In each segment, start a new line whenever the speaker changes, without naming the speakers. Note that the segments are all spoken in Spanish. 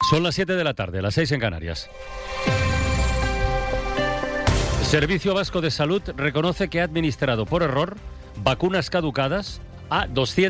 Son las 7 de la tarde, las 6 en Canarias. Servicio Vasco de Salud reconoce que ha administrado por error vacunas caducadas a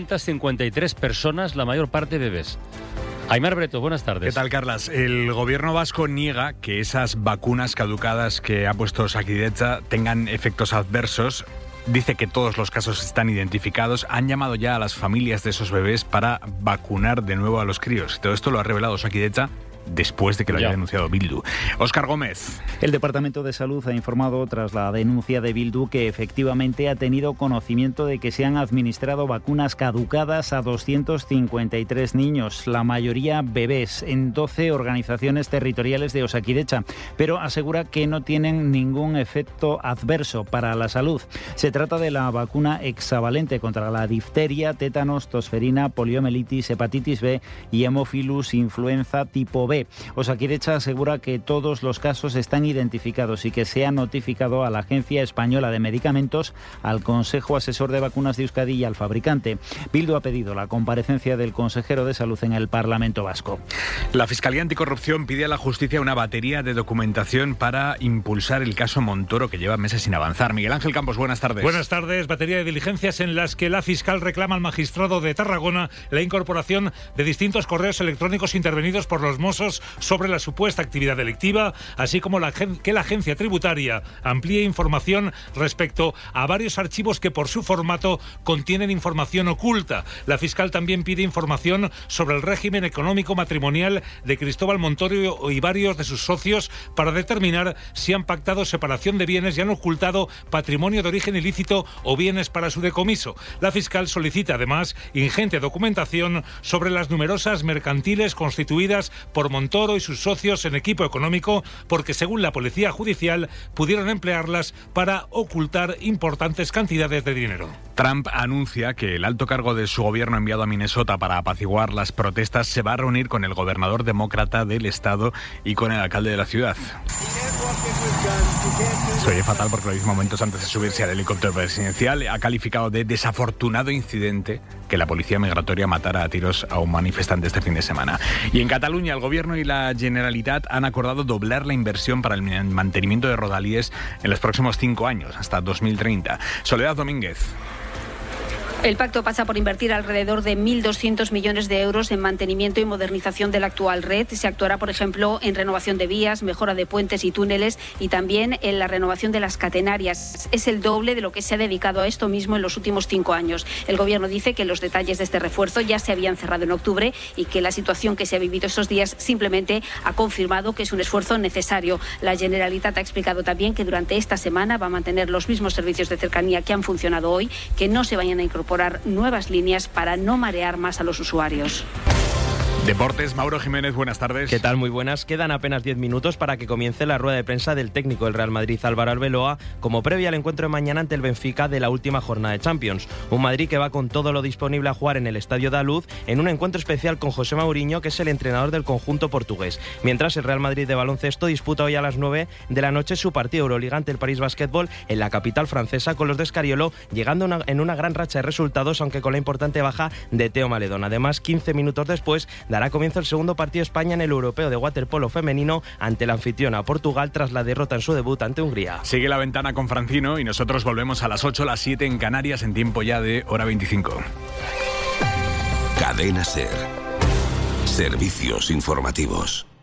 253 personas, la mayor parte bebés. Aimar Breto, buenas tardes.
¿Qué tal, Carlas? El gobierno vasco niega que esas vacunas caducadas que ha puesto Osakidetza tengan efectos adversos. Dice que todos los casos están identificados. Han llamado ya a las familias de esos bebés para vacunar de nuevo a los críos. Todo esto lo ha revelado Osakidetza después de que lo haya denunciado Bildu. Óscar Gómez.
El Departamento de Salud ha informado tras la denuncia de Bildu que efectivamente ha tenido conocimiento de que se han administrado vacunas caducadas a 253 niños, la mayoría bebés, en 12 organizaciones territoriales de Osakidetza, pero asegura que no tienen ningún efecto adverso para la salud. Se trata de la vacuna hexavalente contra la difteria, tétanos, tosferina, poliomielitis, hepatitis B y hemófilus influenza tipo B. Osakidetza asegura que todos los casos están identificados y que se ha notificado a la Agencia Española de Medicamentos, al Consejo Asesor de Vacunas de Euskadi y al fabricante. Bildu ha pedido la comparecencia del consejero de Salud en el Parlamento Vasco.
La Fiscalía Anticorrupción pide a la justicia una batería de documentación para impulsar el caso Montoro, que lleva meses sin avanzar. Miguel Ángel Campos, buenas tardes.
Buenas tardes. Batería de diligencias en las que la fiscal reclama al magistrado de Tarragona la incorporación de distintos correos electrónicos intervenidos por los Mossos sobre la supuesta actividad delictiva, así como que la agencia tributaria amplíe información respecto a varios archivos que por su formato contienen información oculta. La fiscal también pide información sobre el régimen económico matrimonial de Cristóbal Montoro y varios de sus socios para determinar si han pactado separación de bienes y han ocultado patrimonio de origen ilícito o bienes para su decomiso. La fiscal solicita además ingente documentación sobre las numerosas mercantiles constituidas por Montoro y sus socios en equipo económico, porque según la Policía Judicial pudieron emplearlas para ocultar importantes cantidades de dinero.
Trump anuncia que el alto cargo de su gobierno enviado a Minnesota para apaciguar las protestas se va a reunir con el gobernador demócrata del estado y con el alcalde de la ciudad. Se oye fatal porque lo dice momentos antes de subirse al helicóptero presidencial. Ha calificado de desafortunado incidente que la policía migratoria matara a tiros a un manifestante este fin de semana. Y en Cataluña, el gobierno y la Generalitat han acordado doblar la inversión para el mantenimiento de Rodalies en los próximos 5 años, hasta 2030. Soledad Domínguez.
El pacto pasa por invertir alrededor de 1.200 millones de euros en mantenimiento y modernización de la actual red. Se actuará, por ejemplo, en renovación de vías, mejora de puentes y túneles y también en la renovación de las catenarias. Es el doble de lo que se ha dedicado a esto mismo en los últimos 5 años. El Gobierno dice que los detalles de este refuerzo ya se habían cerrado en octubre y que la situación que se ha vivido estos días simplemente ha confirmado que es un esfuerzo necesario. La Generalitat ha explicado también que durante esta semana va a mantener los mismos servicios de cercanía que han funcionado hoy, que no se vayan a incorporar nuevas líneas para no marear más a los usuarios.
Deportes, Mauro Jiménez, buenas tardes.
¿Qué tal? Muy buenas. Quedan apenas 10 minutos para que comience la rueda de prensa del técnico del Real Madrid, Álvaro Arbeloa, como previa al encuentro de mañana ante el Benfica de la última jornada de Champions. Un Madrid que va con todo lo disponible a jugar en el Estadio da Luz en un encuentro especial con José Mourinho, que es el entrenador del conjunto portugués. Mientras el Real Madrid de baloncesto disputa hoy a las 9 de la noche su partido Euroliga ante el París Basketball en la capital francesa, con los de Escariolo llegando en una gran racha de resultados, aunque con la importante baja de Teo Maledón. Además, 15 minutos después dará comienzo el segundo partido de España en el Europeo de Waterpolo femenino ante la anfitriona Portugal tras la derrota en su debut ante Hungría.
Sigue la ventana con Francino y nosotros volvemos a las 8, las 7 en Canarias, en tiempo ya de hora 25.
Cadena SER. Servicios informativos.